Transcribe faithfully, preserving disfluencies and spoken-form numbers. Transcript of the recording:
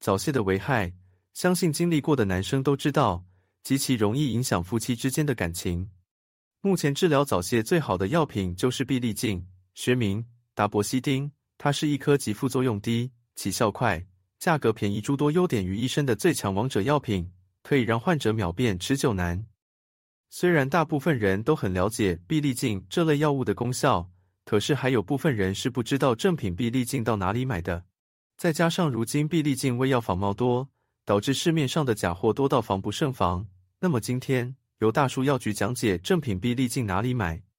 早泄的危害，相信经历过的男生都知道，极其容易影响夫妻之间的感情。目前治疗早泄最好的药品就是必利净，学名达博西汀，它是一颗及副作用低、起效快、价格便宜诸多优点于一身的最强王者药品，可以让患者秒变持久男。虽然大部分人都很了解必利净这类药物的功效，可是还有部分人是不知道正品必利净到哪里买的。再加上如今必利净为药仿冒多，导致市面上的假货多到防不胜防。那么今天由大叔药局讲解正品必利净哪里买。